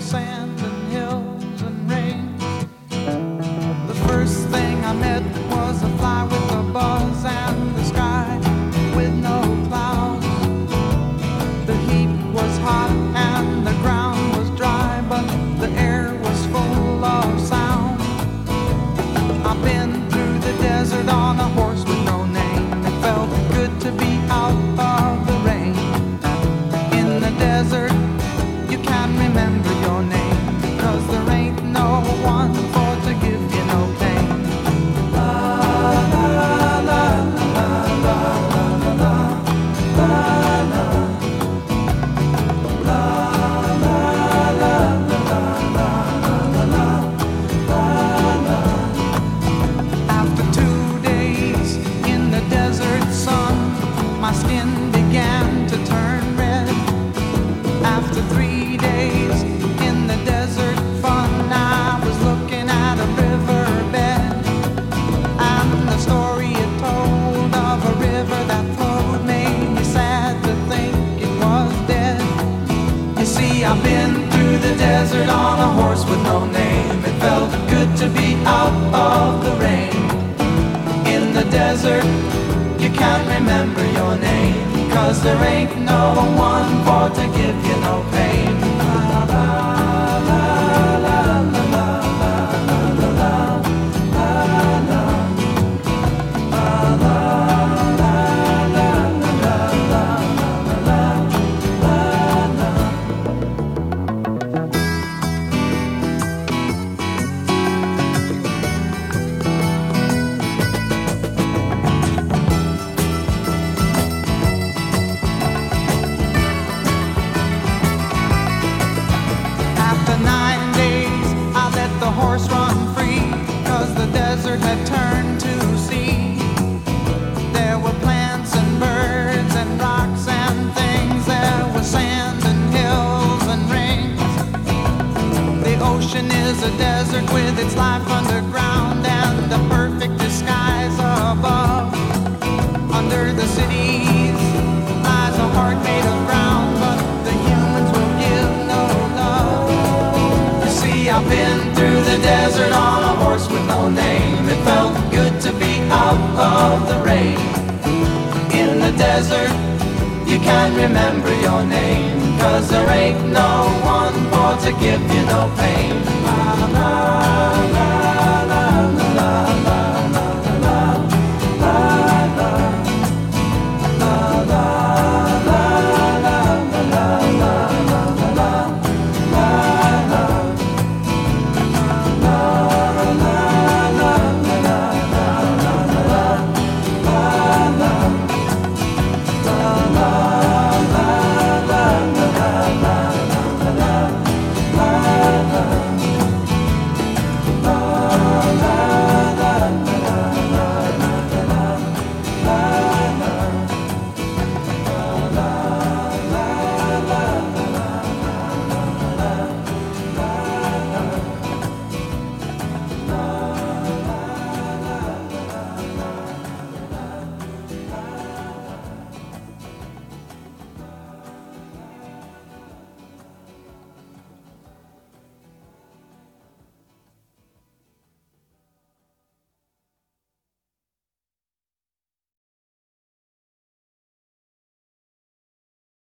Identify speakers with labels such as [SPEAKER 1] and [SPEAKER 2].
[SPEAKER 1] was sand and hills and rain. The first thing I met was a fly with a buzz and the sky with no clouds. The heat was hot and the ground was dry, but the air was full of sound. I've been through the desert on a horse with no name. It felt good to be out of the rain. In the desert, you can't remember your name, 'cause there ain't no one for to give you no pain. La la la la la la la la la la. After 2 days in the desert sun, my skin began to turn red. After 3 days in the desert fun, I was looking at a riverbed, and the story it told of a river that flowed made me sad to think it was dead. You see, I've been through the desert on a horse with no name. It felt good to be out of the rain. In the desert, you can't remember your name, 'cause there ain't no one for to give you no pain. La la la la la la la la la la la. After 9 days, I let the horse run free, 'cause the desert had turned to sea. There were plants and birds and rocks and things. There was sand and hills and rings. The ocean is a desert with its life underground and the perfect disguise above. Under the cities lies a heart made of brown, but the humans will give no love. You see, I've been through the desert on a horse with no name. It felt good to be out of the rain. In the desert, you can't remember your name, 'cause there ain't no one for to give you no pain. La la la.